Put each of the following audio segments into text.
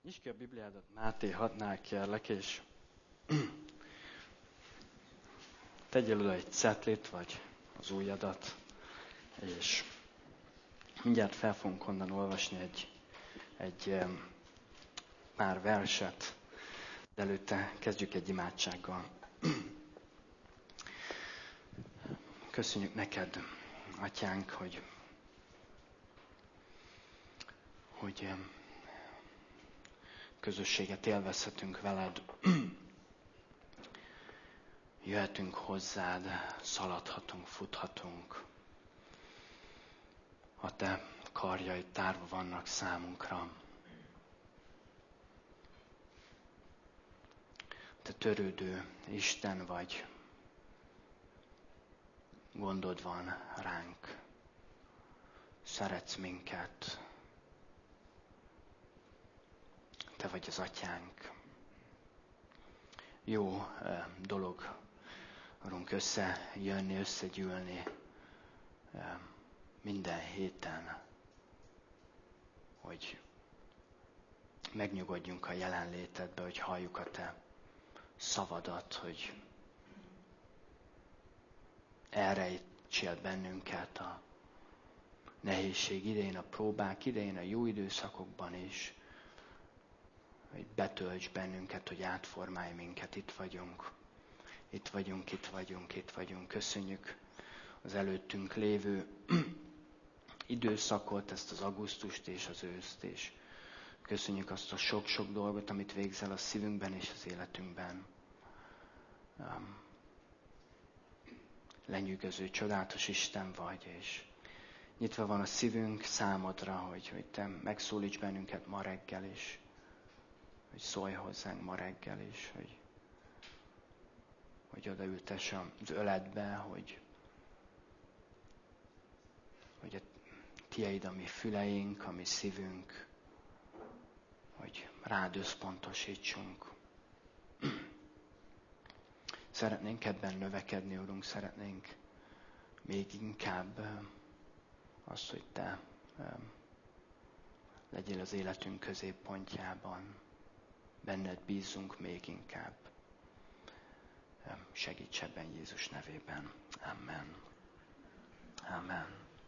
Nyisd ki a Bibliádat Máté 6-nál kérlek, és tegyél oda egy cetlit, vagy az ujjadat, és mindjárt fel fogunk onnan olvasni egy pár verset, de előtte kezdjük egy imádsággal. Köszönjük neked, Atyánk, hogy közösséget élvezhetünk veled. Jöhetünk hozzád, szaladhatunk, futhatunk. A te karjaid tárva vannak számunkra. Te törődő Isten vagy, gondod van ránk, szeretsz minket. Te vagy az Atyánk. Jó dolog, Urunk, összejönni, összegyűlni minden héten, hogy megnyugodjunk a jelenlétedbe, hogy halljuk a te szavadat, hogy elrejtsél bennünket a nehézség idején, a próbák idején, a jó időszakokban is, hogy betölts bennünket, hogy átformálj minket. Itt vagyunk. Itt vagyunk, itt vagyunk, itt vagyunk. Köszönjük az előttünk lévő időszakot, ezt az augusztust és az őszt, és köszönjük azt a sok-sok dolgot, amit végzel a szívünkben és az életünkben. Lenyűgöző, csodálatos Isten vagy, és nyitva van a szívünk számodra, hogy te megszólíts bennünket ma reggel is, hogy szólj hozzánk ma reggel is, hogy odaültess az öletbe, hogy a tieid a mi füleink, a mi szívünk, hogy rád összpontosítsunk. Szeretnénk ebben növekedni, Urunk, szeretnénk még inkább azt, hogy te legyél az életünk középpontjában. Benned bízunk még inkább. Segíts ebben Jézus nevében. Amen. Amen.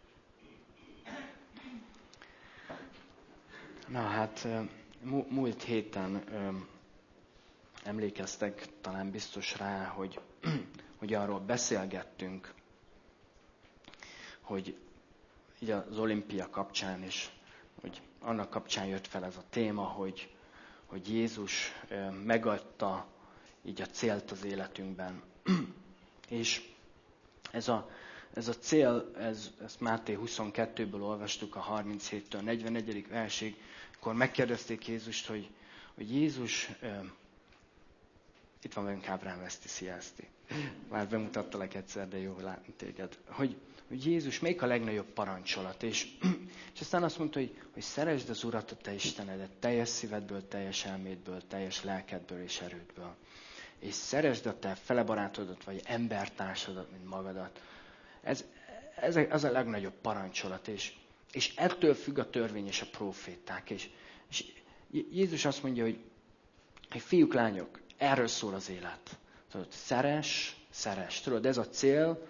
Na hát, múlt héten emlékeztek talán biztos rá, hogy arról beszélgettünk, hogy így az olimpia kapcsán is, hogy annak kapcsán jött fel ez a téma, hogy Jézus megadta így a célt az életünkben. És ez a cél, ezt Máté 22-ből olvastuk a 37-től 41. versig, akkor megkérdezték Jézust, hogy Jézus, itt van velünk Ábrám Veszti, sziaszti. Már bemutattalak egyszer, de jó látni téged. Hogy Jézus, melyik a legnagyobb parancsolat? És aztán azt mondta, hogy szeresd az Urat, a te Istenedet, teljes szívedből, teljes elmédből, teljes lelkedből és erődből. És szeresd a te felebarátodat, vagy embertársadat, mint magadat. Ez a legnagyobb parancsolat, és ettől függ a törvény és a próféták. És Jézus azt mondja, hogy fiúk, lányok, erről szól az élet. Tudod, szeress. Tudod, ez a cél,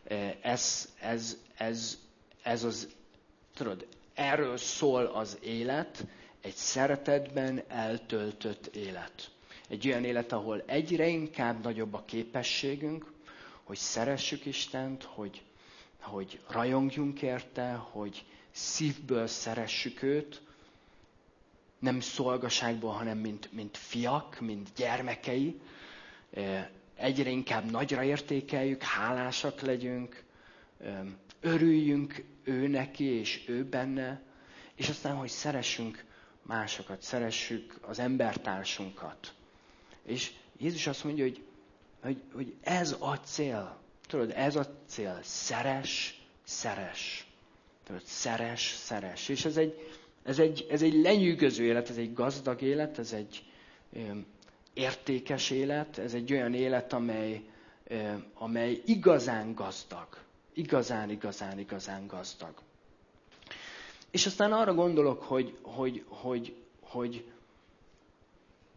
tudod, erről szól az élet, egy szeretetben eltöltött élet. Egy olyan élet, ahol egyre inkább nagyobb a képességünk, hogy szeressük Istent, hogy rajongjunk érte, hogy szívből szeressük őt, nem szolgaságból, hanem mint fiak, mint gyermekei. Egyre inkább nagyra értékeljük, hálásak legyünk, örüljünk ő neki és ő benne, és aztán, hogy szeressünk másokat, szeressük az embertársunkat. És Jézus azt mondja, hogy ez a cél. Tudod, ez a cél. Szeress. Tudod, szeress. És ez egy lenyűgöző élet, ez egy gazdag élet, ez egy értékes élet, ez egy olyan élet, amely igazán gazdag. Igazán gazdag. És aztán arra gondolok, hogy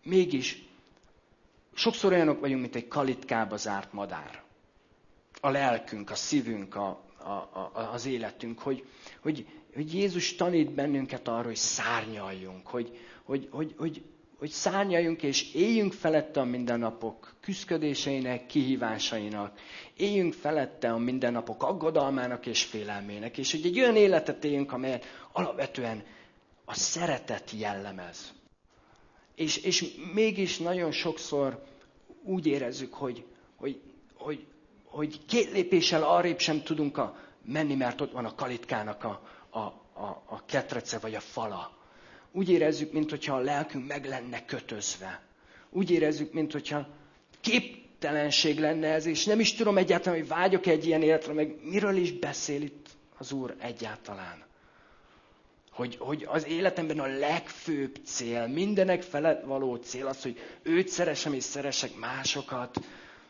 mégis sokszor olyanok vagyunk, mint egy kalitkába zárt madár. A lelkünk, a szívünk, az életünk, hogy Jézus tanít bennünket arra, hogy szárnyaljunk, hogy szárnyaljunk és éljünk felette a mindennapok küszködéseinek, kihívásainak, éljünk felette a mindennapok aggodalmának és félelmének, és hogy egy olyan életet éljünk, amelyet alapvetően a szeretet jellemez. És mégis nagyon sokszor úgy érezzük, hogy 2 lépéssel arrébb sem tudunk menni, mert ott van a kalitkának a ketrece vagy a fala. Úgy érezzük, mintha a lelkünk meg lenne kötözve. Úgy érezzük, mintha képtelenség lenne ez, és nem is tudom egyáltalán, hogy vágyok egy ilyen életre, meg miről is beszél itt az Úr egyáltalán. Hogy az életemben a legfőbb cél, mindenek felett való cél az, hogy őt szeressem és szeressek másokat.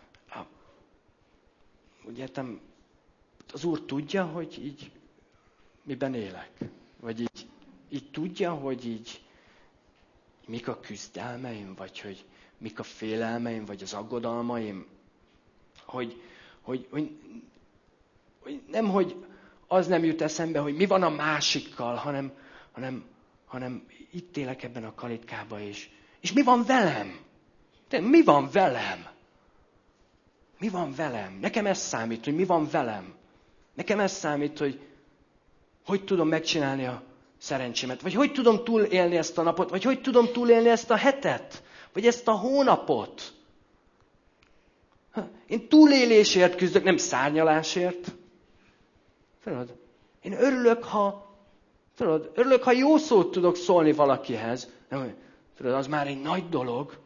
Úgy értem, az Úr tudja, hogy így miben élek. Vagy így tudja, hogy így mik a küzdelmeim, vagy hogy mik a félelmeim, vagy az aggodalmaim. Hogy nem, hogy az nem jut eszembe, hogy mi van a másikkal, hanem itt élek ebben a kalitkába is. És mi van velem? Mi van velem? Mi van velem? Nekem ez számít, hogy mi van velem. Nekem ez számít, hogy tudom megcsinálni a szerencsémet, vagy hogy tudom túlélni ezt a napot, vagy hogy tudom túlélni ezt a hetet, vagy ezt a hónapot. Én túlélésért küzdök, nem szárnyalásért. Tudod? Én örülök, ha jó szót tudok szólni valakihez. Tudod, az már egy nagy dolog.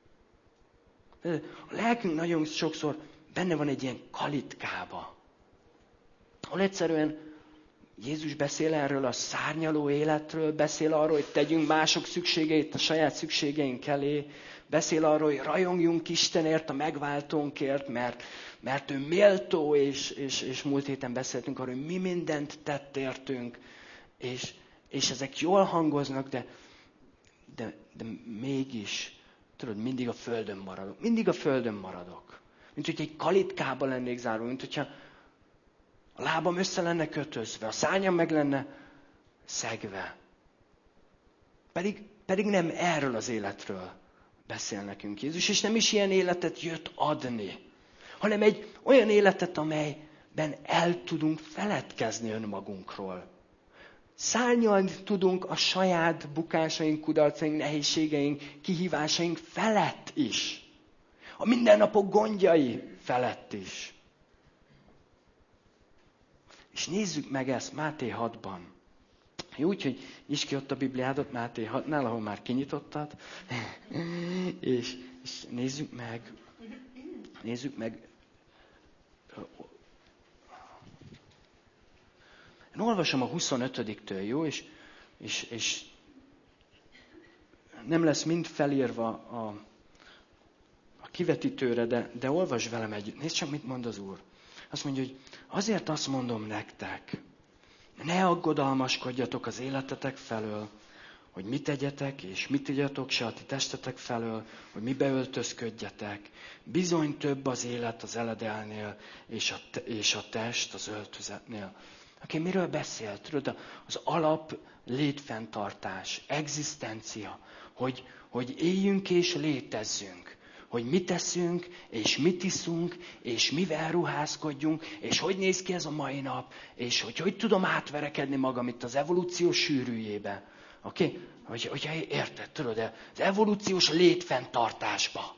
A lelkünk nagyon sokszor benne van egy ilyen kalitkába. Ahol egyszerűen Jézus beszél erről a szárnyaló életről, beszél arról, hogy tegyünk mások szükségeit a saját szükségeink elé, beszél arról, hogy rajongjunk Istenért, a megváltónkért, mert ő méltó, és múlt héten beszéltünk arról, hogy mi mindent tett értünk, és ezek jól hangoznak, de mégis, tudod, mindig a földön maradok. Mindig a földön maradok. Mint hogy egy kalitkába lennék zárva, mint hogyha a lábam össze lenne kötözve, a szárnyam meg lenne szegve. Pedig nem erről az életről beszél nekünk Jézus, és nem is ilyen életet jött adni, hanem egy olyan életet, amelyben el tudunk feledkezni önmagunkról. Szárnyalni tudunk a saját bukásaink, kudarcaink, nehézségeink, kihívásaink felett is. A mindennapok gondjai felett is. És nézzük meg ezt Máté 6-ban. Úgy, hogy nyisd ki ott a Bibliádat Máté 6-nál, ahol már kinyitottad. és nézzük meg. Én olvasom a 25-től, jó? És nem lesz mind felírva a kivetítőre, de olvasd velem együtt. Nézd csak, mit mond az Úr. Azt mondja, hogy azért azt mondom nektek, ne aggodalmaskodjatok az életetek felől, hogy mit tegyetek, és mit tegyetek se a ti testetek felől, hogy mibe öltözködjetek. Bizony több az élet az eledelnél, és a test az öltözetnél. Aki miről beszél? Tudod, az alap létfenntartás, egzisztencia, hogy éljünk és létezzünk. Hogy mit teszünk, és mit iszunk, és mivel ruházkodjunk, és hogy néz ki ez a mai nap, és hogy tudom átverekedni magam itt az evolúció sűrűjébe. Oké? Hogyha érted, tudod, az evolúciós létfenntartásba.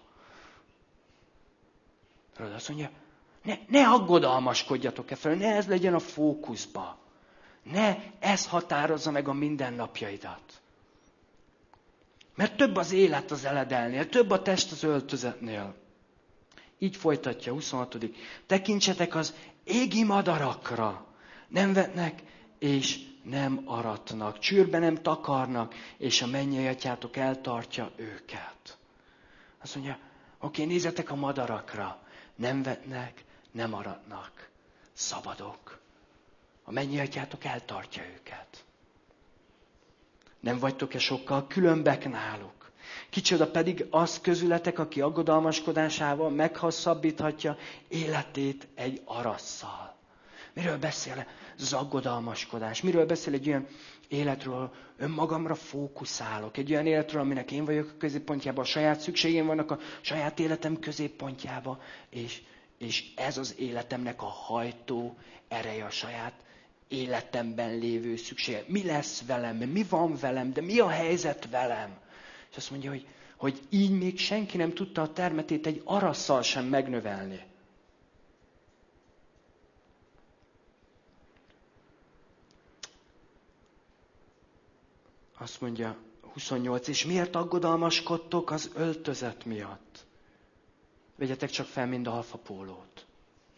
Tudod, azt mondja, ne aggodalmaskodjatok fel, ne ez legyen a fókuszba. Ne ez határozza meg a mindennapjaidat. Mert több az élet az eledelnél, több a test az öltözetnél. Így folytatja, 26. Tekintsetek az égi madarakra. Nem vetnek és nem aratnak. Csőrbe nem takarnak, és a mennyei atyátok eltartja őket. Azt mondja, oké, nézzetek a madarakra. Nem vetnek, nem aratnak. Szabadok. A mennyei atyátok eltartja őket. Nem vagytok-e sokkal különbek náluk? Kicsoda pedig az közületek, aki aggodalmaskodásával meghosszabbíthatja életét egy arasszal. Miről beszél az aggodalmaskodás? Miről beszél egy olyan életről, önmagamra fókuszálok? Egy olyan életről, aminek én vagyok a középpontjában, a saját szükségeim vannak a saját életem középpontjában, és ez az életemnek a hajtó ereje, a saját életemben lévő szüksége. Mi lesz velem? Mi van velem? De mi a helyzet velem? És azt mondja, hogy így még senki nem tudta a termetét egy arasszal sem megnövelni. Azt mondja 28, és miért aggodalmaskodtok az öltözet miatt? Vegyetek csak fel mind a alfapólót.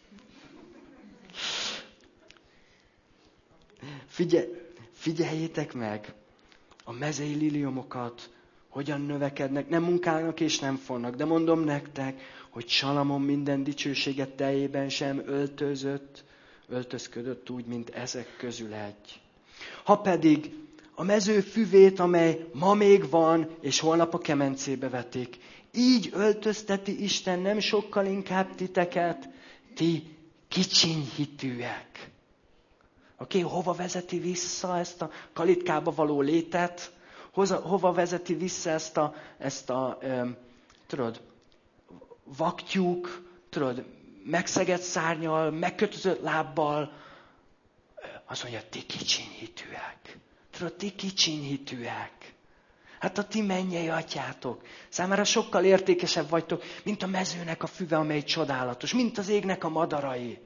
Figyeljétek meg a mezei liliomokat, hogyan növekednek, nem munkálnak és nem fonnak, de mondom nektek, hogy Salamon minden dicsőséget teljében sem öltözködött úgy, mint ezek közül egy. Ha pedig a mező füvét, amely ma még van, és holnap a kemencébe vetik, így öltözteti Isten nem sokkal inkább titeket, ti kicsiny hitűek. Oké, hova vezeti vissza ezt a kalitkába való létet? Hova vezeti vissza ezt a vaktyúk, megszegett szárnyal, megkötözött lábbal? Azt mondja, ti kicsiny hitűek. Ti kicsiny hitűek. Hát a ti mennyei atyátok számára sokkal értékesebb vagytok, mint a mezőnek a füve, amely csodálatos, mint az égnek a madarai.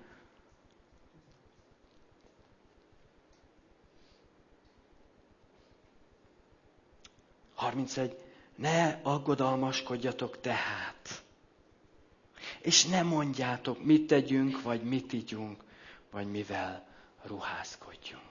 Ne aggodalmaskodjatok tehát, és ne mondjátok, mit tegyünk, vagy mit igyunk, vagy mivel ruházkodjunk.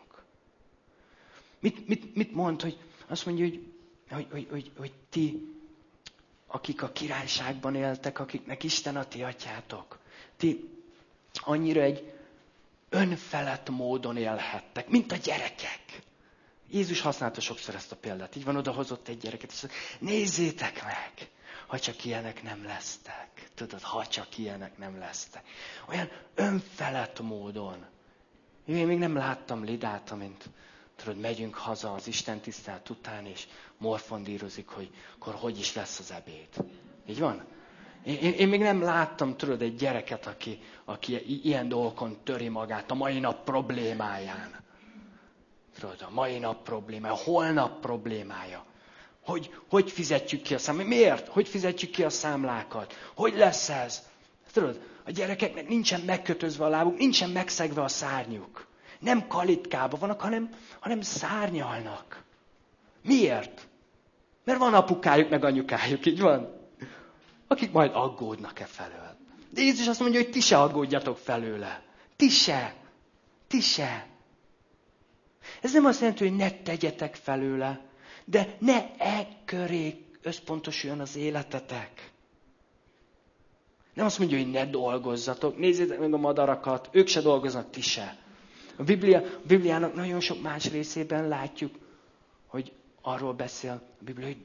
Mit mond, hogy azt mondja, hogy ti, akik a királyságban éltek, akiknek Isten a ti atyátok, ti annyira egy önfelett módon élhettek, mint a gyerekek. Jézus használta sokszor ezt a példát. Így van, odahozott egy gyereket, és nézzétek meg, ha csak ilyenek nem lesztek. Tudod, ha csak ilyenek nem lesztek. Olyan önfelett módon. Én még nem láttam Lidát, amint megyünk haza az Isten tisztelet után, és morfondírozik, hogy akkor hogy is lesz az ebéd. Így van? Én még nem láttam, egy gyereket, aki ilyen dolgokon töri magát a mai nap problémáján. A mai nap problémája, a holnap problémája. Hogy fizetjük ki a számlákat? Miért? Hogy fizetjük ki a számlákat? Hogy lesz ez? A gyerekeknek nincsen megkötözve a lábuk, nincsen megszegve a szárnyuk. Nem kalitkába vannak, hanem szárnyalnak. Miért? Mert van apukájuk, meg anyukájuk, így van? Akik majd aggódnak felől. De Jézus azt mondja, hogy ti se aggódjatok felőle. Ti se. Ez nem azt jelenti, hogy ne tegyetek felőle, de ne köré összpontosuljon az életetek. Nem azt mondja, hogy ne dolgozzatok, nézzétek meg a madarakat, ők se dolgoznak, ti se. A Bibliának nagyon sok más részében látjuk, hogy arról beszél a Biblia, hogy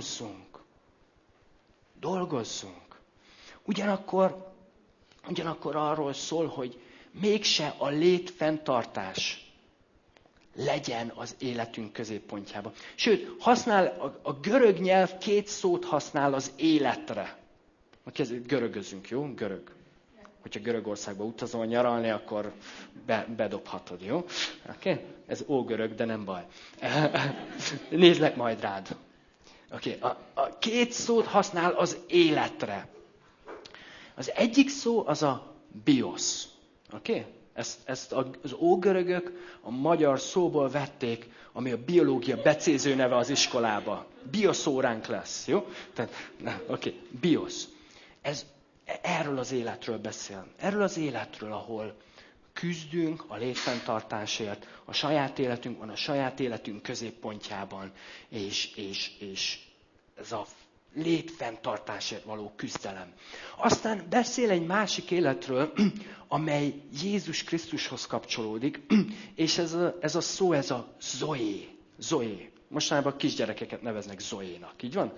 dolgozzunk. Ugyanakkor arról szól, hogy mégse a létfenntartás legyen az életünk középpontjában. Sőt, a görög nyelv 2 szót használ az életre. Görögözünk, jó? Görög. Hogyha Görögországba utazol nyaralni, akkor bedobhatod, jó? Okay? Ez ógörög, de nem baj. Nézlek majd rád. Okay. A 2 szót használ az életre. Az egyik szó az a bios. Okay? Ezt az ógörögök a magyar szóból vették, ami a biológia becéző neve az iskolába. Bioszóránk lesz, jó? Tehát, bios. Ez erről az életről beszél. Erről az életről, ahol küzdünk a létfenntartásért, a saját életünk van a saját életünk középpontjában, és ez a létfenntartásért való küzdelem. Aztán beszél egy másik életről, amely Jézus Krisztushoz kapcsolódik, és ez a szó, ez a Zoé. Mostanában a kisgyerekeket neveznek Zoénak, így van?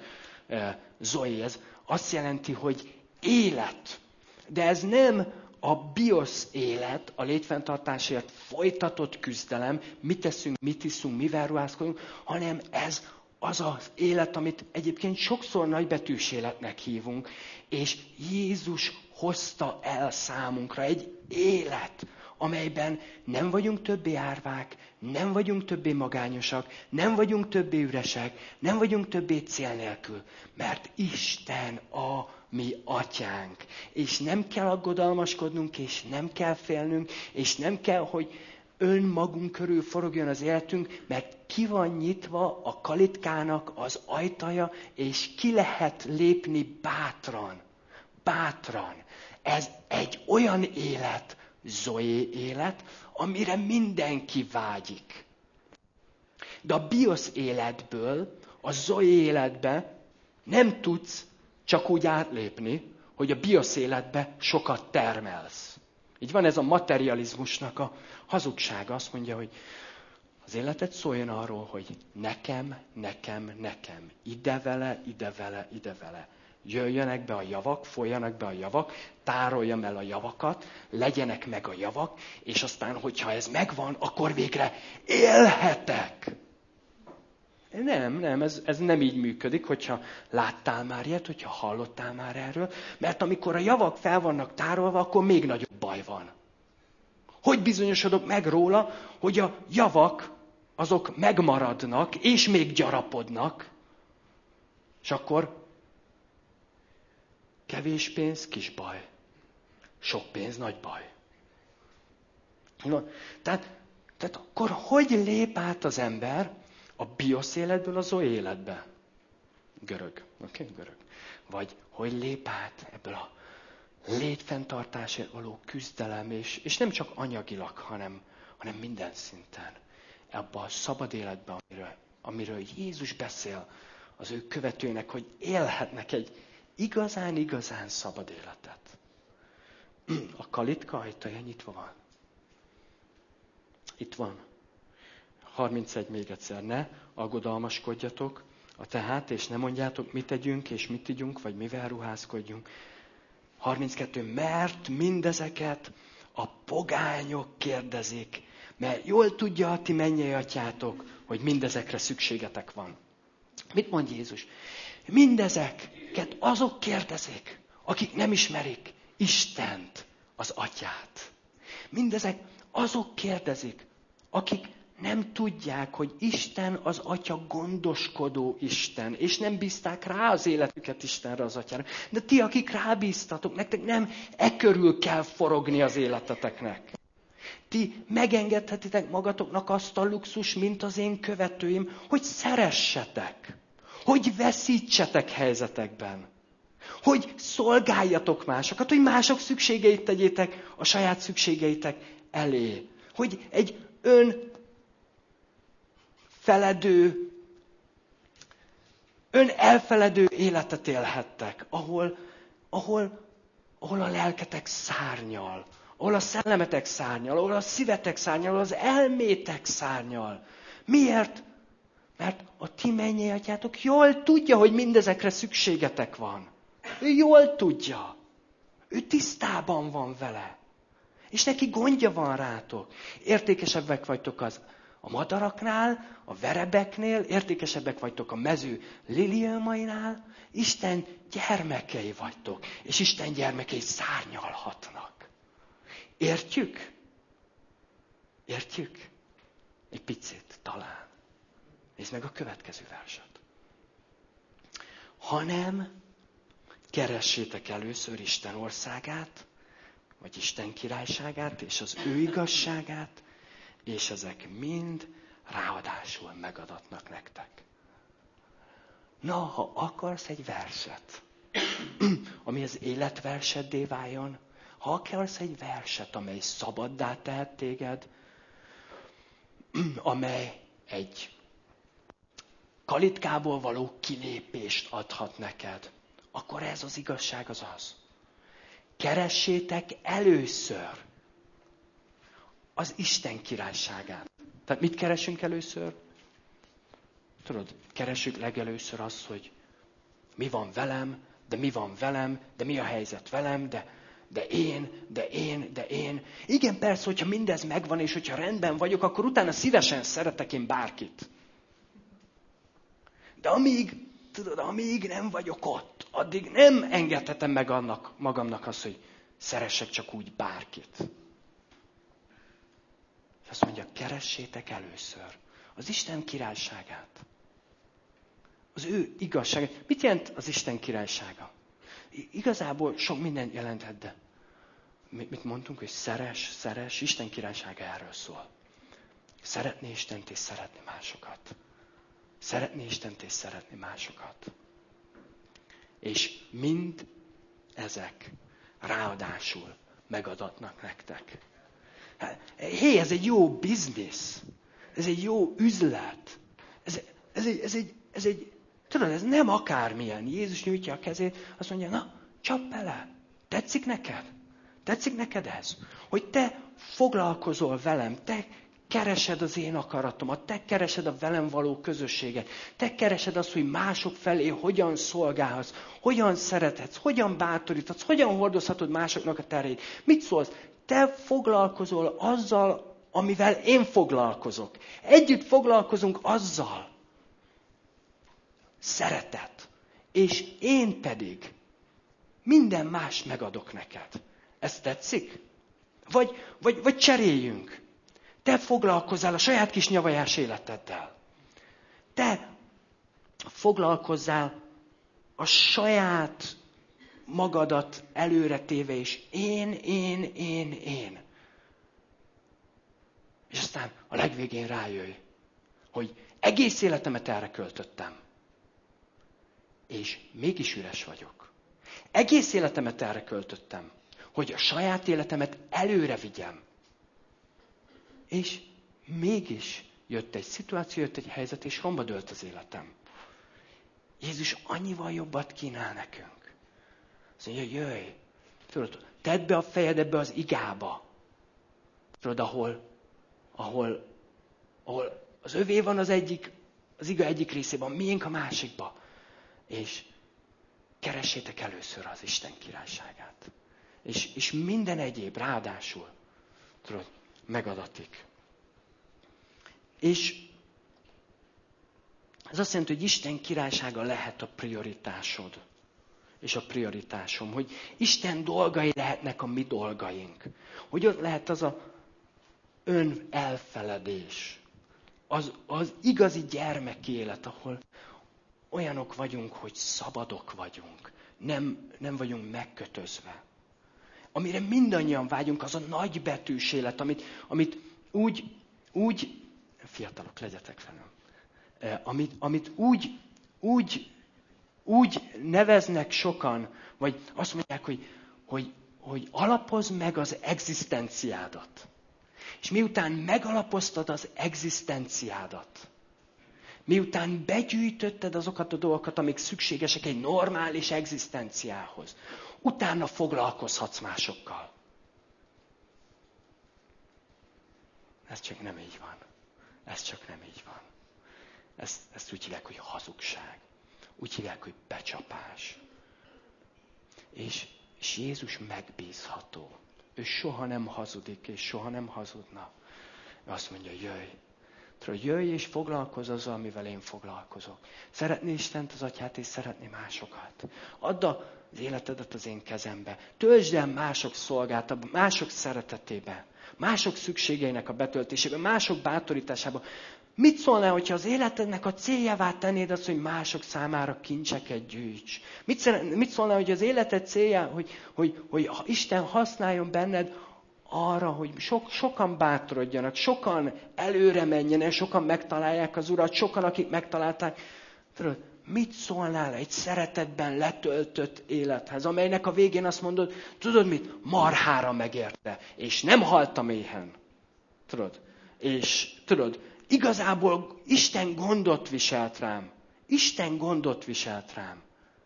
Zoé, ez azt jelenti, hogy élet. De ez nem a biosz élet, a létfenntartásért folytatott küzdelem, mit teszünk, mit iszunk, mivel ruházkodunk, hanem ez az az élet, amit egyébként sokszor nagybetűs életnek hívunk, és Jézus hozta el számunkra egy élet, amelyben nem vagyunk többé árvák, nem vagyunk többé magányosak, nem vagyunk többé üresek, nem vagyunk többé cél nélkül, mert Isten a mi atyánk. És nem kell aggodalmaskodnunk, és nem kell félnünk, és nem kell, hogy önmagunk körül forogjon az életünk, mert ki van nyitva a kalitkának az ajtaja, és ki lehet lépni bátran. Bátran. Ez egy olyan élet, Zoé élet, amire mindenki vágyik. De a biosz életből, a Zoé életbe nem tudsz csak úgy átlépni, hogy a biosz életbe sokat termelsz. Így van ez a materializmusnak a hazugsága. Azt mondja, hogy az életed szóljon arról, hogy nekem, nekem, nekem. Ide vele, ide vele, ide vele. Jöjjenek be a javak, folyjanak be a javak, tároljam el a javakat, legyenek meg a javak, és aztán, hogyha ez megvan, akkor végre élhetek. Nem, ez nem így működik, hogyha láttál már ilyet, hogyha hallottál már erről, mert amikor a javak fel vannak tárolva, akkor még nagyobb baj van. Hogy bizonyosodok meg róla, hogy a javak azok megmaradnak, és még gyarapodnak, és akkor kevés pénz, kis baj. Sok pénz, nagy baj. Tehát akkor hogy lép át az ember a biosz életből a Zoé életbe? Görög. Görög. Vagy hogy lép át ebből a létfenntartásért való küzdelem, és nem csak anyagilag, hanem minden szinten. Ebben a szabad életben, amiről Jézus beszél az ő követőinek, hogy élhetnek egy igazán szabad életet. A kalitka ajtaja nyitva van. Itt van. 31 még egyszer. Ne aggodalmaskodjatok tehát, és ne mondjátok, mit tegyünk, és mit igyunk, vagy mivel ruházkodjunk. 32. Mert mindezeket a pogányok kérdezik, mert jól tudja a ti mennyei atyátok, hogy mindezekre szükségetek van. Mit mond Jézus? Mindezeket azok kérdezik, akik nem ismerik Istent, az atyát. Mindezek azok kérdezik, akik nem tudják, hogy Isten az atya gondoskodó Isten, és nem bízták rá az életüket Istenre, az atyára. De ti, akik rábíztatok, nektek nem körül kell forogni az életeteknek. Ti megengedhetitek magatoknak azt a luxus, mint az én követőim, hogy szeressetek, hogy veszítsetek helyzetekben, hogy szolgáljatok másokat, hogy mások szükségeit tegyétek a saját szükségeitek elé. Hogy egy elfeledő életet élhettek, ahol a lelketek szárnyal, ahol a szellemetek szárnyal, ahol a szívetek szárnyal, ahol az elmétek szárnyal. Miért? Mert a ti mennyei atyátok jól tudja, hogy mindezekre szükségetek van. Ő jól tudja. Ő tisztában van vele. És neki gondja van rátok. Értékesebbek vagytok a madaraknál, a verebeknél, értékesebbek vagytok a mező liliumainál. Isten gyermekei vagytok, és Isten gyermekei szárnyalhatnak. Értjük? Értjük? Egy picit talán. Nézd meg a következő verset. Hanem keressétek először Isten országát, vagy Isten királyságát, és az ő igazságát, és ezek mind ráadásul megadatnak nektek. Na, ha akarsz egy verset, ami az életverseddé váljon, ha akarsz egy verset, amely szabaddá tehet téged, amely egy kalitkából való kilépést adhat neked, akkor ez az igazság az. Keressétek először az Isten királyságát. Tehát mit keresünk először? Tudod, keressük legelőször azt, hogy mi van velem, de mi a helyzet velem, de én. Igen, persze, hogyha mindez megvan, és hogyha rendben vagyok, akkor utána szívesen szeretek én bárkit. De amíg nem vagyok ott, addig nem engedhetem meg magamnak azt, hogy szeressek csak úgy bárkit. És azt mondja, keressétek először az Isten királyságát. Az ő igazságát. Mit jelent az Isten királysága? Igazából sok mindent jelenthet, de mit mondtunk, hogy szeres, Isten királysága erről szól. Szeretni Istent és szeretni másokat. Szeretni Istent és szeretni másokat. És mind ezek ráadásul megadatnak nektek. Hé, ez egy jó biznisz. Ez egy jó üzlet. Tudod, ez nem akármilyen. Jézus nyújtja a kezét, azt mondja, na, csapd bele. Tetszik neked? Tetszik neked ez? Hogy te foglalkozol velem, te keresed az én akaratomat, te keresed a velem való közösséget, te keresed azt, hogy mások felé hogyan szolgálhatsz, hogyan szerethetsz, hogyan bátoríthatsz, hogyan hordozhatod másoknak a terhét. Mit szólsz? Te foglalkozol azzal, amivel én foglalkozok. Együtt foglalkozunk azzal. Szeretet. És én pedig minden más megadok neked. Ez tetszik? Vagy cseréljünk. Te foglalkozzál a saját kis nyavajás életeddel. Te foglalkozzál a saját magadat előretéve is. Én. És aztán a legvégén rájöjj, hogy egész életemet erre költöttem. És mégis üres vagyok. Egész életemet erre költöttem, hogy a saját életemet előre vigyem. És mégis jött egy szituáció, jött egy helyzet, és romba dőlt az életem. Jézus annyival jobbat kínál nekünk. Azt mondja, jöjj, tudod, tedd be a fejed ebbe az igába. Tudod, ahol az övé van az iga egyik részében, a miénk a másikba. És keressétek először az Isten királyságát. És minden egyéb ráadásul, tudod, megadatik. És ez azt jelenti, hogy Isten királysága lehet a prioritásod. És a prioritásom, hogy Isten dolgai lehetnek a mi dolgaink. Hogy ott lehet az a ön elfeledés. Az igazi gyermeki élet, ahol olyanok vagyunk, hogy szabadok vagyunk. Nem vagyunk megkötözve. Amire mindannyian vágyunk, az a nagybetűs élet, amit úgy fiatalok, legyetek velem, amit úgy neveznek sokan, vagy azt mondják, hogy alapozd meg az egzisztenciádat. És miután megalapoztad az egzisztenciádat, miután begyűjtötted azokat a dolgokat, amik szükségesek egy normális egzisztenciához, utána foglalkozhatsz másokkal. Ez csak nem így van. Ez csak nem így van. Ezt úgy hívják, hogy hazugság. Úgy hívják, hogy becsapás. És Jézus megbízható. Ő soha nem hazudik, és soha nem hazudna. Ő azt mondja, jöjj. Jöjj és foglalkozz azzal, amivel én foglalkozok. Szeretni Istent, az Atyát, és szeretni másokat. Add az életedet az én kezembe. Töltsd el mások szolgáltába, mások szeretetébe, mások szükségeinek a betöltésébe, mások bátorításába. Mit szólnál, hogyha az életednek a céljává tennéd azt, hogy mások számára kincseket gyűjts? Mit szólnál, hogy az életed célja, hogy Isten használjon benned arra, hogy sokan bátorodjanak, sokan előre menjenek, sokan megtalálják az Urat, sokan, akik megtalálták. Tudod, mit szólnál egy szeretetben letöltött élethez, amelynek a végén azt mondod, tudod mit? Marhára megérte, és nem haltam éhen. Tudod? És tudod, igazából Isten gondot viselt rám. Isten gondot viselt rám.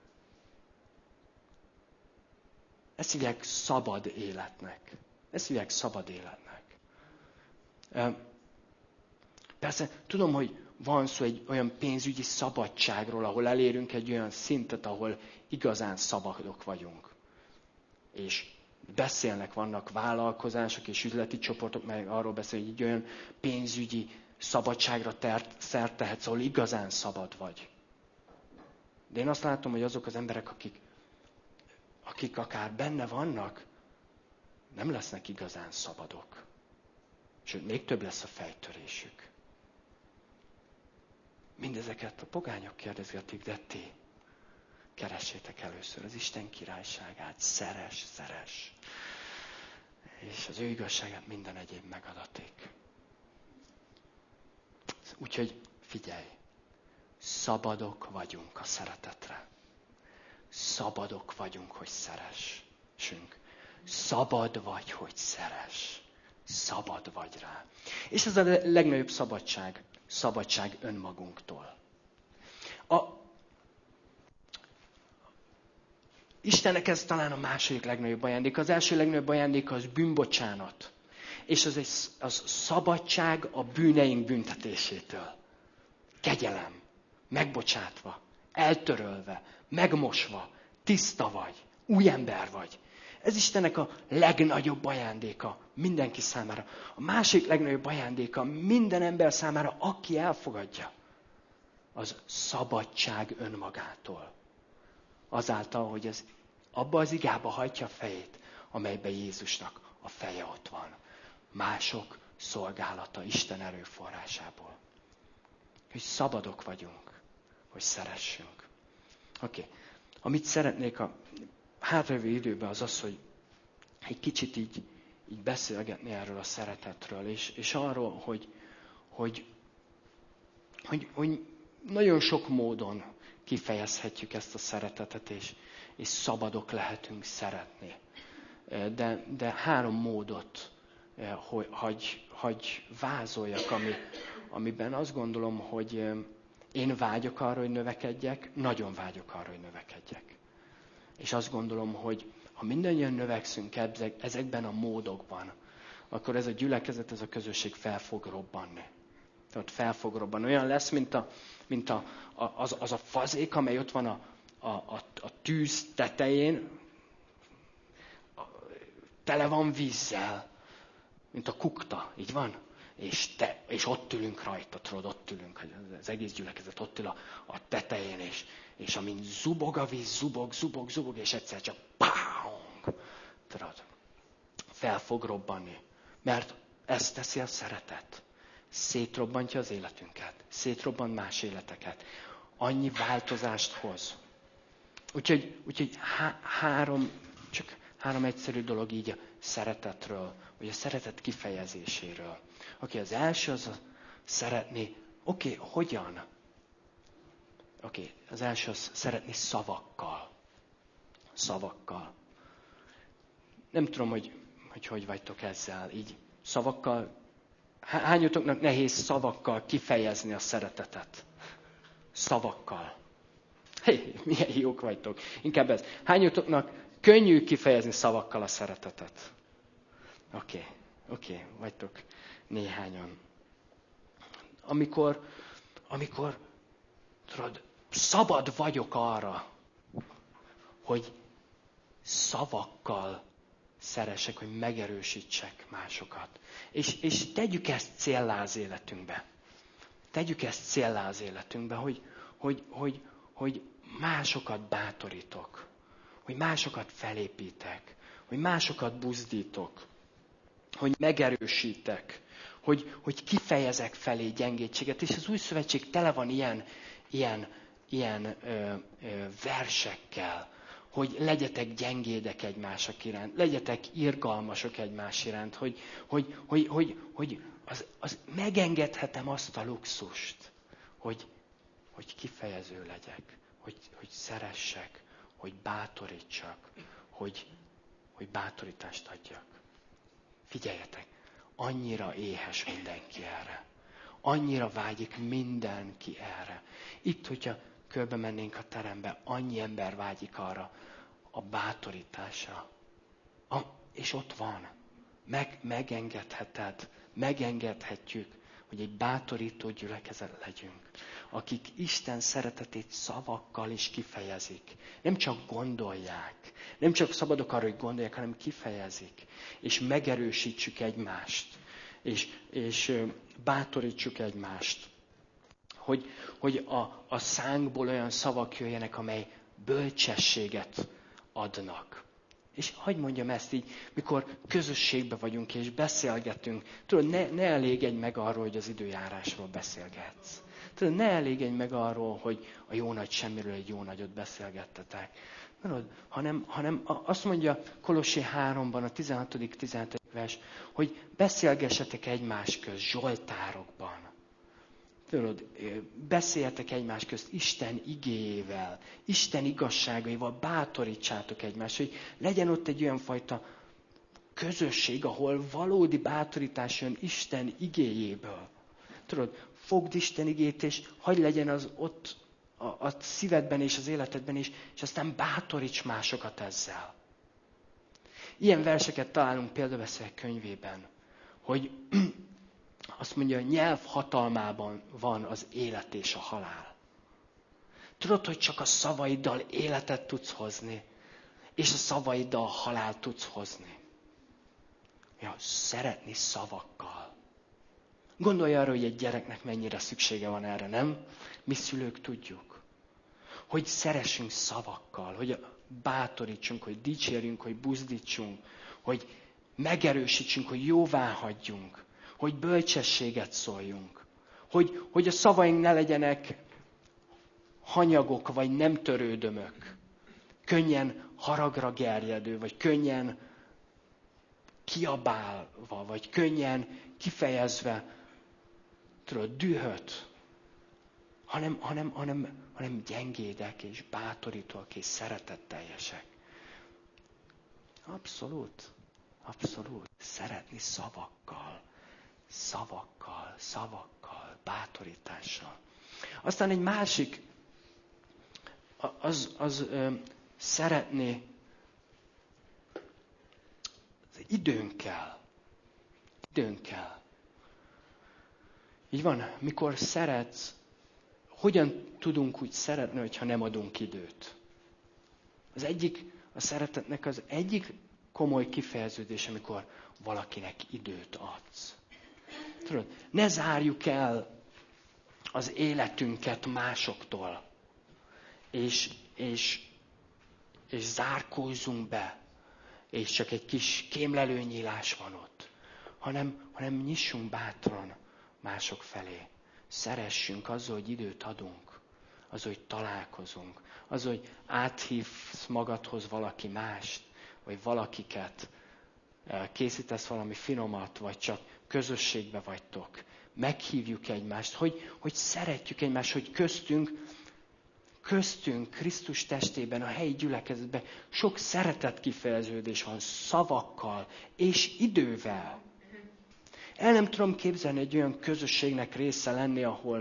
Ezt hívják szabad életnek. Ezt hívják szabad életnek. Persze, tudom, van szó egy olyan pénzügyi szabadságról, ahol elérünk egy olyan szintet, ahol igazán szabadok vagyunk. És vannak vállalkozások és üzleti csoportok, meg arról beszél, hogy egy olyan pénzügyi szabadságra szert tehetsz, ahol igazán szabad vagy. De én azt látom, hogy azok az emberek, akik akár benne vannak, nem lesznek igazán szabadok. Sőt, még több lesz a fejtörésük. Mindezeket a pogányok kérdezgetik, de ti keressétek először az Isten királyságát, szeres. És az ő igazságát minden egyéb megadatik. Úgyhogy figyelj, szabadok vagyunk a szeretetre. Szabadok vagyunk, hogy szeressünk. Szabad vagy, hogy szeress. Szabad vagy rá. És ez a legnagyobb szabadság. Szabadság önmagunktól. Istennek ez talán a második legnagyobb ajándék. Az első legnagyobb ajándék az bűnbocsánat. És az szabadság a bűneink büntetésétől. Kegyelem. Megbocsátva. Eltörölve. Megmosva. Tiszta vagy. Új ember vagy. Ez Istennek a legnagyobb ajándéka mindenki számára. A másik legnagyobb ajándéka minden ember számára, aki elfogadja, az szabadság önmagától. Azáltal, hogy ez abba az igába hajtja a fejét, amelyben Jézusnak a feje ott van. Mások szolgálata Isten erőforrásából. Hogy szabadok vagyunk, hogy szeressünk. Oké. Amit szeretnék a hátralévő időben az, hogy egy kicsit így beszélgetni erről a szeretetről, és arról, hogy nagyon sok módon kifejezhetjük ezt a szeretetet, és szabadok lehetünk szeretni. De 3 módot hagy vázoljak, amiben azt gondolom, hogy én vágyok arra, hogy növekedjek, nagyon vágyok arra, hogy növekedjek. És azt gondolom, hogy ha mindannyian növekszünk ezekben a módokban, akkor ez a gyülekezet, ez a közösség fel fog robbanni. Tehát fel fog robbanni. Olyan lesz, mint az a fazék, amely ott van a tűz tetején, tele van vízzel, mint a kukta, így van? És ott ülünk rajta, tudod, ott ülünk, az egész gyülekezet ott ül a tetején, és amint zubog a víz, zubog, és egyszer csak páng! Tudod, fel fog robbanni. Mert ezt teszi a szeretet. Szétrobbantja az életünket. Szétrobbant más életeket. Annyi változást hoz. Úgyhogy csak három egyszerű dolog így a szeretetről, vagy a szeretet kifejezéséről. Az első az a szeretni. Hogyan? Az első az szeretni szavakkal. Szavakkal. Nem tudom, hogy vagytok ezzel. Így szavakkal. Hányatoknak nehéz szavakkal kifejezni a szeretetet? Szavakkal. Milyen jók vagytok. Inkább ez. Hányatoknak könnyű kifejezni szavakkal a szeretetet? Oké, vagytok néhányan. Amikor tudod, szabad vagyok arra, hogy szavakkal szeressek, hogy megerősítsek másokat. És tegyük ezt céllá az életünkbe. Tegyük ezt céllá az életünkbe, hogy másokat bátorítok, hogy másokat felépítek, hogy másokat buzdítok, hogy megerősítek, hogy kifejezek felé gyengétséget. És az Új Szövetség tele van ilyen versekkel, hogy legyetek gyengédek egymások iránt, legyetek irgalmasok egymás iránt, hogy az megengedhetem azt a luxust, hogy kifejező legyek, hogy szeressek, hogy bátorítsak, hogy bátorítást adjak. Figyeljetek, annyira éhes mindenki erre. Annyira vágyik mindenki erre. Itt, hogyha körbe mennénk a terembe, annyi ember vágyik arra a bátorításra. És ott van. Megengedheted, megengedhetjük, hogy egy bátorító gyülekezet legyünk, akik Isten szeretetét szavakkal is kifejezik. Nem csak gondolják, nem csak szabadok arra, hogy gondolják, hanem kifejezik. És megerősítsük egymást, és bátorítsuk egymást. Hogy a szánkból olyan szavak jöjjenek, amely bölcsességet adnak. És hadd mondjam ezt így, mikor közösségben vagyunk és beszélgetünk, tudod, ne elégedj meg arról, hogy az időjárásról beszélgetsz. Tudod, ne elégedj meg arról, hogy a jó nagy semmiről egy jó nagyot beszélgettetek. Tudod, hanem azt mondja Kolossé 3-ban, a 16.-17. vers, hogy beszélgessetek egymás közt zsoltárokban. Tudod, beszéljetek egymás közt Isten igéjével, Isten igazságaival, bátorítsátok egymást, hogy legyen ott egy olyan fajta közösség, ahol valódi bátorítás jön Isten igéjéből. Tudod, fogd Isten igét, és hadd legyen az ott a szívedben és az életedben is, és aztán bátoríts másokat ezzel. Ilyen verseket találunk Példabeszédek könyvében, hogy azt mondja, hogy nyelv hatalmában van az élet és a halál. Tudod, hogy csak a szavaiddal életet tudsz hozni, és a szavaiddal halált tudsz hozni. Ja, szeretni szavakkal. Gondolj arra, hogy egy gyereknek mennyire szüksége van erre, nem? Mi szülők tudjuk. Hogy szeressünk szavakkal, hogy bátorítsunk, hogy dicsérjünk, hogy buzdítsunk, hogy megerősítsünk, hogy jóvá hagyjunk, hogy bölcsességet szóljunk, hogy a szavaink ne legyenek hanyagok, vagy nem törődömök, könnyen haragra gerjedő, vagy könnyen kiabálva, vagy könnyen kifejezve, tudod, dühöt, hanem gyengédek és bátorítóak és szeretetteljesek. Abszolút. Szeretni szavakkal, bátorítással. Aztán egy másik, az szeretni időnkkel. Így van, mikor szeretsz, hogyan tudunk úgy szeretni, hogyha nem adunk időt? A szeretetnek az egyik komoly kifejeződés, amikor valakinek időt adsz. Tudod, ne zárjuk el az életünket másoktól, és zárkózzunk be, és csak egy kis kémlelőnyílás van ott, hanem nyissunk bátran mások felé. Szeressünk azzal, hogy időt adunk, azzal, hogy találkozunk, azzal, hogy áthívsz magadhoz valaki mást, vagy valakiket, készítesz valami finomat, vagy csak közösségbe vagytok. Meghívjuk egymást, hogy szeretjük egymást, hogy köztünk Krisztus testében, a helyi gyülekezetben sok szeretet kifejeződés van szavakkal és idővel. El nem tudom képzelni egy olyan közösségnek része lenni,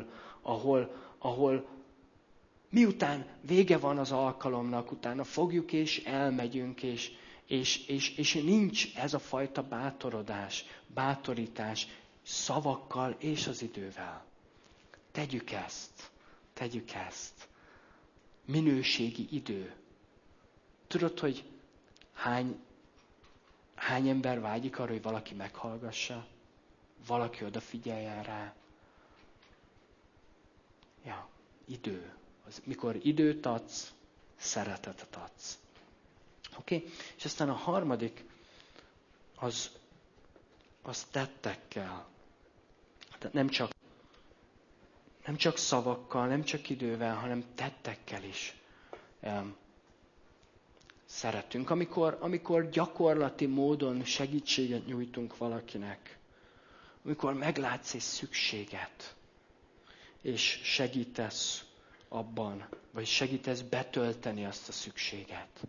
ahol miután vége van az alkalomnak, utána fogjuk és elmegyünk, és nincs ez a fajta bátorítás szavakkal és az idővel. Tegyük ezt. Minőségi idő. Tudod, hogy hány ember vágyik arra, hogy valaki meghallgassa? Valaki odafigyeljen rá? Ja, idő. Mikor időt adsz, szeretetet adsz. Oké? És aztán a harmadik, az tettekkel. Tehát nem csak szavakkal, nem csak idővel, hanem tettekkel is szeretünk. Amikor gyakorlati módon segítséget nyújtunk valakinek, amikor meglátsz egy szükséget, és segítesz abban, vagy segítesz betölteni azt a szükséget.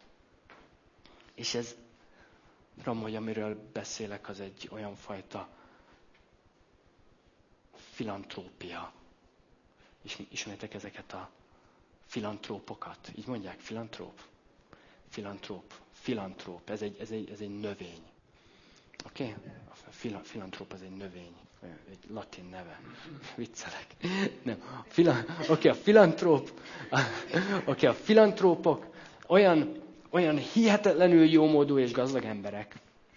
És ez, tudom, hogy amiről beszélek, az egy olyan fajta filantrópia. Ismertek ezeket a filantrópokat? Így mondják, filantróp. Ez egy növény. Oké? Filantróp az egy növény, egy latin neve. Viccelek. Nem. A filantrópok olyan hihetetlenül jómódú és gazdag emberek,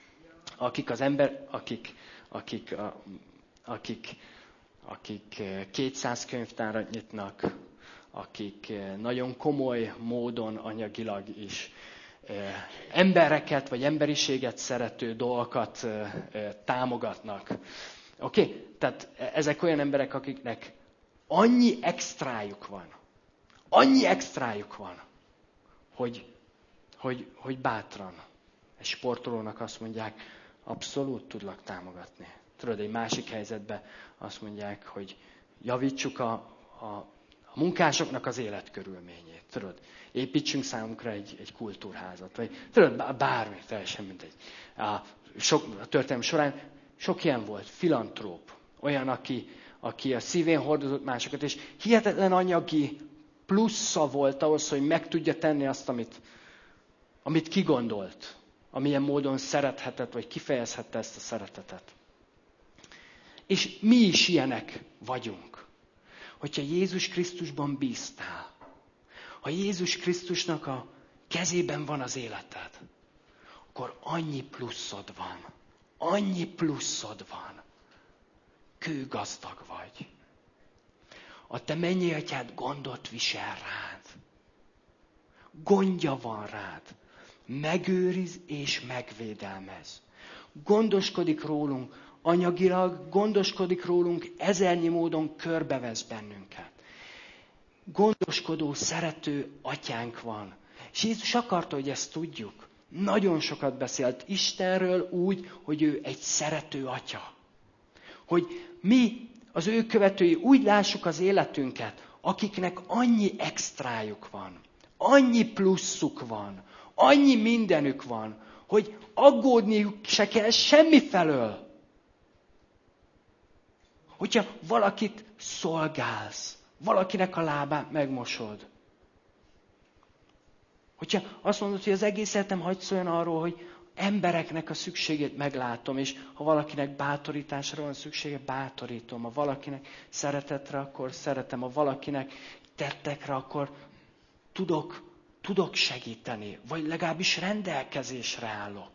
akik 200 könyvtárat nyitnak, akik nagyon komoly módon anyagilag is embereket vagy emberiséget szerető dolgokat támogatnak. Oké? Tehát ezek olyan emberek, akiknek annyi extrájuk van, hogy bátran. Egy sportolónak azt mondják, abszolút tudlak támogatni. Tudod, egy másik helyzetben azt mondják, hogy javítsuk a munkásoknak az életkörülményét. Tudod, építsünk számukra egy kultúrházat. Vagy tudod, bármi, teljesen mindegy. A történelem során sok ilyen volt, filantróp. Olyan, aki a szívén hordozott másokat, és hihetetlen anyagi plusza volt ahhoz, hogy meg tudja tenni azt, amit kigondolt. Amilyen módon szerethetett, vagy kifejezhette ezt a szeretetet. És mi is ilyenek vagyunk. Hogyha Jézus Krisztusban bíztál, ha Jézus Krisztusnak a kezében van az életed, akkor annyi pluszod van. Kőgazdag vagy. A te mennyi atyád gondot visel rád. Gondja van rád. Megőriz és megvédelmez. Gondoskodik rólunk anyagilag, gondoskodik rólunk ezernyi módon, körbevesz bennünket. Gondoskodó, szerető atyánk van. És Jézus akarta, hogy ezt tudjuk. Nagyon sokat beszélt Istenről úgy, hogy ő egy szerető atya. Hogy mi, az ő követői, úgy lássuk az életünket, akiknek annyi extrájuk van, annyi pluszuk van, annyi mindenük van, hogy aggódniuk se kell semmi felől. Hogyha valakit szolgálsz, valakinek a lábát megmosod. Hogyha azt mondod, hogy az egész életem hadd szóljon arról, hogy embereknek a szükségét meglátom, és ha valakinek bátorításra van szüksége, bátorítom. Ha valakinek szeretetre, akkor szeretem. Ha valakinek tettekre, akkor tudok segíteni, vagy legalábbis rendelkezésre állok.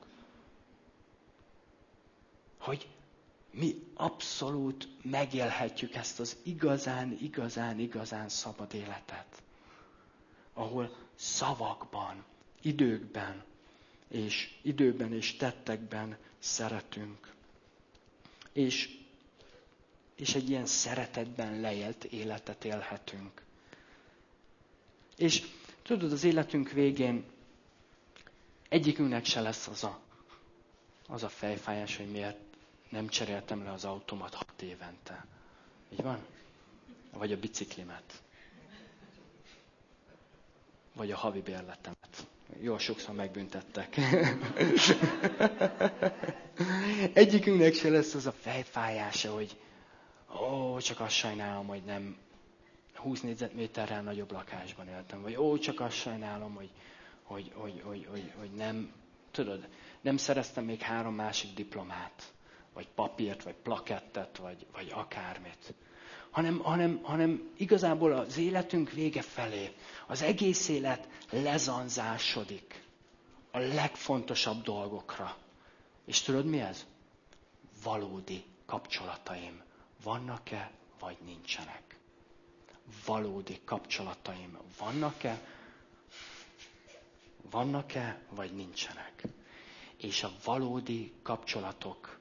Hogy mi abszolút megélhetjük ezt az igazán szabad életet. Ahol szavakban, időben és tettekben szeretünk. És egy ilyen szeretetben leélt életet élhetünk. És tudod, az életünk végén egyikünknek se lesz az a fejfájás, hogy miért nem cseréltem le az autómat 6 évente. Így van? Vagy a biciklimet. Vagy a havi bérletemet. Jól sokszor megbüntettek. Egyikünknek se lesz az a fejfájása, hogy csak azt sajnálom, hogy nem 20 négyzetméterrel nagyobb lakásban éltem. Vagy csak azt sajnálom, hogy nem, tudod, nem szereztem még 3 másik diplomát, vagy papírt, vagy plakettet, vagy akármit. Hanem igazából az életünk vége felé az egész élet lezanzásodik a legfontosabb dolgokra. És tudod mi ez? Valódi kapcsolataim vannak-e, vagy nincsenek? Valódi kapcsolataim vannak-e, vagy nincsenek? És a valódi kapcsolatok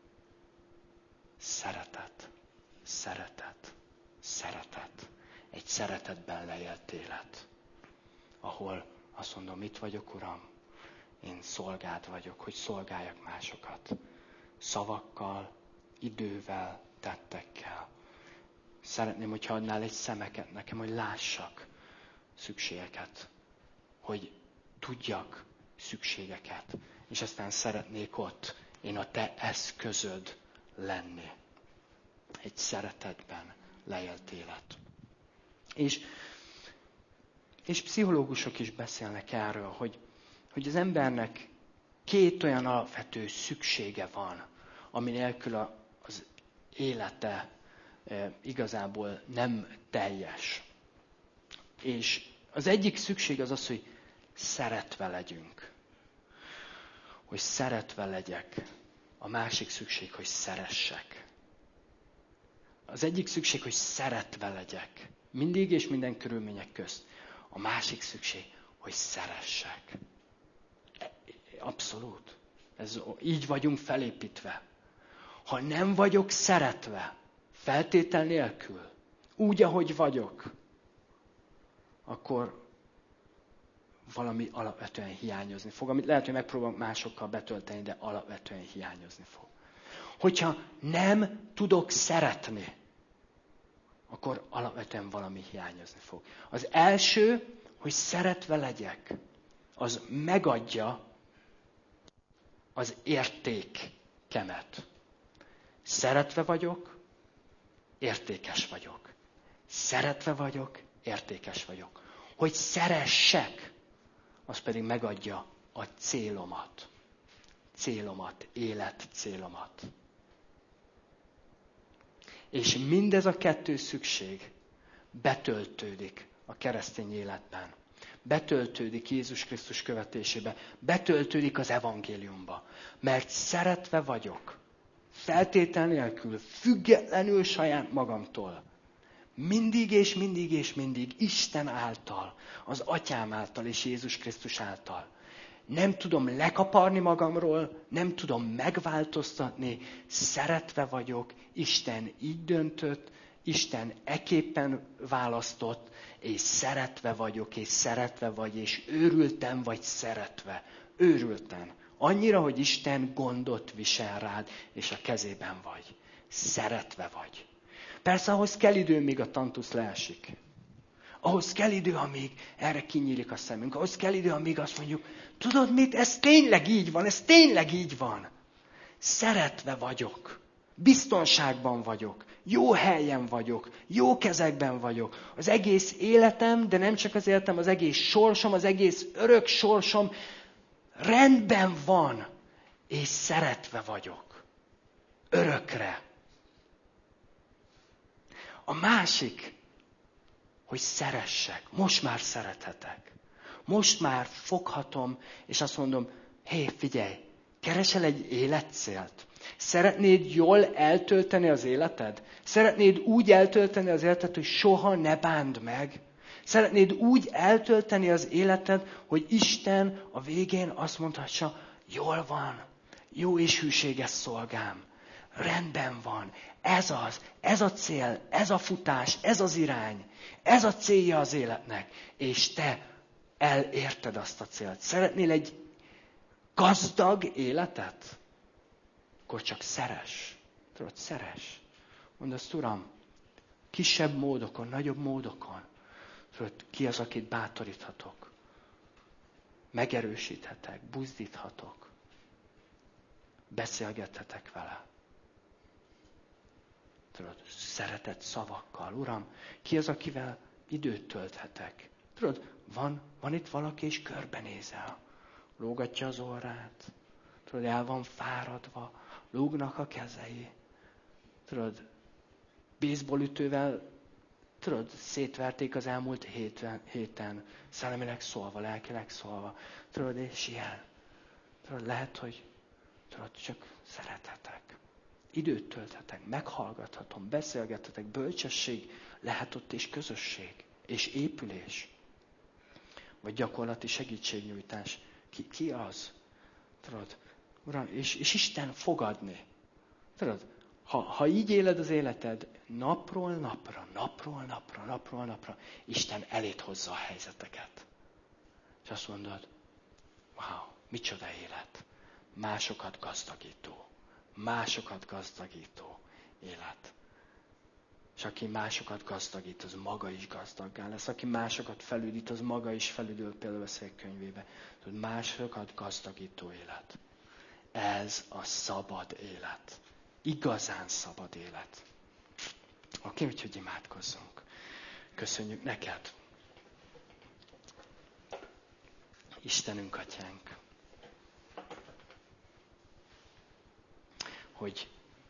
szeretet. Egy szeretetben leélt élet. Ahol azt mondom, itt vagyok, Uram, én szolgád vagyok, hogy szolgáljak másokat. Szavakkal, idővel, tettekkel. Szeretném, hogyha adnál egy szemeket nekem, hogy lássak szükségeket. Hogy tudjak szükségeket. És aztán szeretnék ott én a te eszközöd lenni. Egy szeretetben leélt élet. És pszichológusok is beszélnek erről, hogy az embernek 2 olyan alapvető szüksége van, ami nélkül az élete igazából nem teljes. És az egyik szükség az az, hogy szeretve legyünk. Hogy szeretve legyek. A másik szükség, hogy szeressek. Az egyik szükség, hogy szeretve legyek. Mindig és minden körülmények közt. A másik szükség, hogy szeressek. Abszolút. Így vagyunk felépítve. Ha nem vagyok szeretve, feltétel nélkül, úgy, ahogy vagyok, akkor valami alapvetően hiányozni fog. Amit lehet, hogy megpróbálom másokkal betölteni, de alapvetően hiányozni fog. Hogyha nem tudok szeretni, akkor alapvetően valami hiányozni fog. Az első, hogy szeretve legyek, az megadja az értékemet. Szeretve vagyok, értékes vagyok. Szeretve vagyok, értékes vagyok. Hogy szeressek, az pedig megadja a célomat. Életcélomat. És mindez a 2 szükség betöltődik a keresztény életben. Betöltődik Jézus Krisztus követésébe. Betöltődik az evangéliumba. Mert szeretve vagyok. Feltétel nélkül, függetlenül saját magamtól. Mindig és mindig és mindig Isten által, az Atyám által és Jézus Krisztus által. Nem tudom lekaparni magamról, nem tudom megváltoztatni, szeretve vagyok, Isten így döntött, Isten eképpen választott, és szeretve vagyok, és szeretve vagy, és őrülten vagy szeretve. Őrülten. Annyira, hogy Isten gondot visel rád, és a kezében vagy. Szeretve vagy. Persze ahhoz kell idő, míg a tantusz leesik. Ahhoz kell idő, amíg erre kinyílik a szemünk. Ahhoz kell idő, amíg azt mondjuk, tudod mit, ez tényleg így van, ez tényleg így van. Szeretve vagyok. Biztonságban vagyok. Jó helyen vagyok. Jó kezekben vagyok. Az egész életem, de nem csak az életem, az egész sorsom, az egész örök sorsom rendben van. És szeretve vagyok. Örökre. A másik, hogy szeressek. Most már szerethetek. Most már foghatom, és azt mondom, hé, figyelj, keresel egy életcélt? Szeretnéd jól eltölteni az életed? Szeretnéd úgy eltölteni az életed, hogy soha ne bánd meg? Szeretnéd úgy eltölteni az életed, hogy Isten a végén azt mondhassa, jól van, jó és hűséges szolgám, rendben van, ez a cél, ez a futás, ez az irány, ez a célja az életnek, és te elérted azt a célt. Szeretnél egy gazdag életet? Akkor csak szeress. Tudod, szeress. Mondd azt, Uram, kisebb módokon, nagyobb módokon. Tudod, ki az, akit bátoríthatok? Megerősíthetek, buzdíthatok. Beszélgethetek vele. Tudod, szeretett szavakkal. Uram, ki az, akivel időt tölthetek? Tudod, van itt valaki, és körbenézel. Lógatja az orrát. Tudod, el van fáradva. Lógnak a kezei. Tudod, baseballütővel, tudod, szétverték az elmúlt héten. Szellemileg szólva, lelkileg szólva. Tudod, és ilyen. Tudod, lehet, hogy csak szerethetek. Időt tölthetek, meghallgathatom, beszélgethetek, bölcsesség lehet ott, és közösség, és épülés. Vagy gyakorlati segítségnyújtás. Ki az? Tudod, Uram, és Isten fogadni. Tudod, ha így éled az életed, napról napra, Isten elét hozza a helyzeteket. És azt mondod, wow, micsoda élet. Másokat gazdagító élet. És aki másokat gazdagít, az maga is gazdaggá lesz. Aki másokat felüdít, az maga is felüdül, például a székkönyvébe. Tudod, másokat gazdagító élet. Ez a szabad élet. Igazán szabad élet. Oké, úgyhogy imádkozzunk. Köszönjük neked. Istenünk, Atyánk. hogy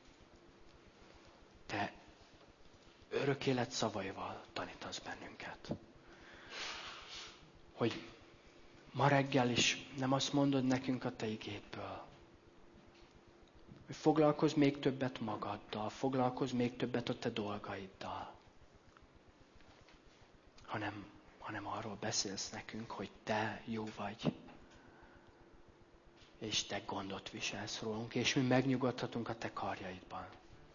te örök élet szavaival tanítasz bennünket. Hogy ma reggel is nem azt mondod nekünk a te igédből, hogy foglalkozz még többet magaddal, foglalkozz még többet a te dolgaiddal, hanem arról beszélsz nekünk, hogy te jó vagy, és te gondot viselsz rólunk, és mi megnyugodhatunk a te karjaidban.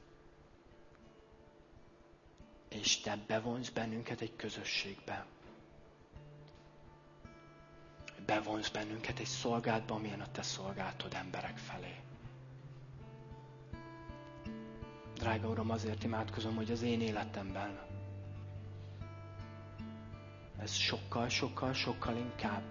És te bevonsz bennünket egy közösségbe. Bevonsz bennünket egy szolgálatba, amilyen a te szolgáltod emberek felé. Drága Uram, azért imádkozom, hogy az én életemben ez sokkal inkább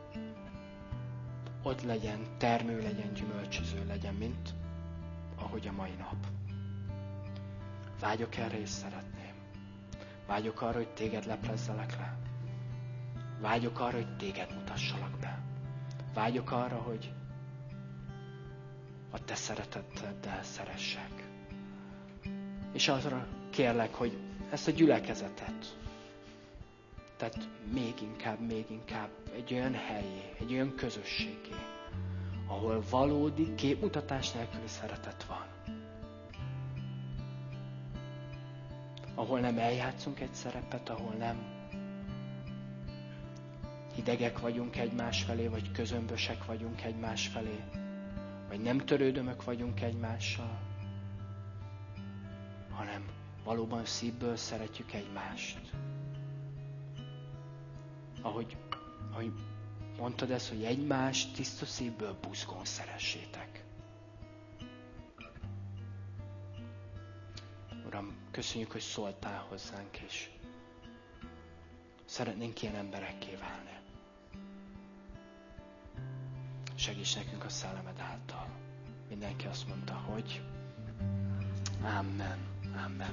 ott legyen, termő legyen, gyümölcsöző legyen, mint ahogy a mai nap. Vágyok erre és szeretném. Vágyok arra, hogy téged leplezzelek le. Vágyok arra, hogy téged mutassalak be. Vágyok arra, hogy a te szereteteddel szeressek. És arra kérlek, hogy ezt a gyülekezetet, tehát még inkább egy olyan helyé, egy olyan közösségé, ahol valódi képmutatás nélküli szeretet van. Ahol nem eljátszunk egy szerepet, ahol nem hidegek vagyunk egymás felé, vagy közömbösek vagyunk egymás felé, vagy nem törődömök vagyunk egymással, hanem valóban szívből szeretjük egymást. Ahogy mondtad ezt, hogy egymást tiszta szívből buzgón szeressétek. Uram, köszönjük, hogy szóltál hozzánk, és szeretnénk ilyen emberekké válni. Segíts nekünk a szellemed által. Mindenki azt mondta, hogy Amen. Amen.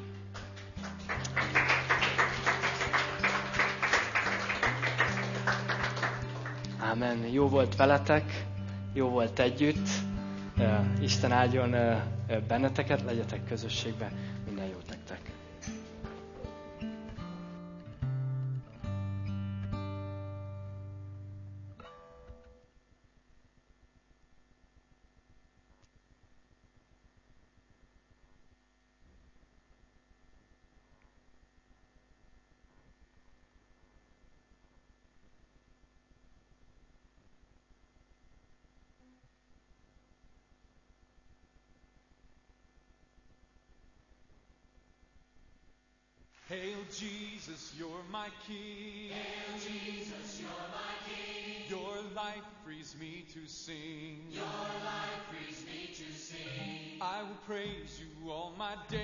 Amen. Jó volt veletek, jó volt együtt. Isten áldjon benneteket, legyetek közösségben. Minden jót nektek. Hail Jesus, you're my King. Hail Jesus, you're my King. Your life frees me to sing. Your life frees me to sing. I will praise you all my days.